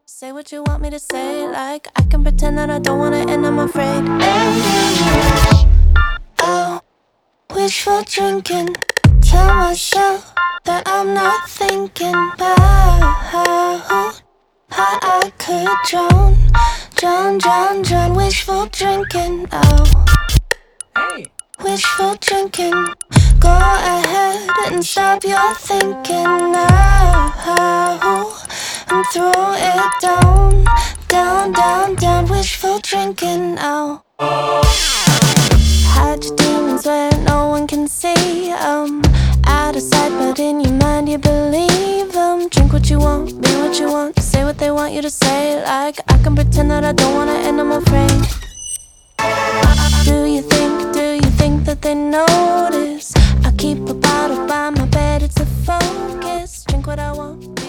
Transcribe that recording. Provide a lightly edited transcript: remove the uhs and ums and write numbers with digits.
Say what you want me to say, like I can pretend that I don't wanna and I'm afraid. Oh, wishful drinking. Tell myself that I'm not thinking about how I could drown. Wishful drinking. Oh, wishful drinking. Go ahead and stop your thinking now. And throw it down. Wishful drinking. Oh, hide your demons where no one can see 'em. Out of sight, but in your mind you believe 'em. Drink what you want, be what you want, say what they want you to say. Like I can pretend that I don't wanna and I'm afraid. Do you think that they notice? I keep a bottle by my bed, it's a focus. Drink what I want.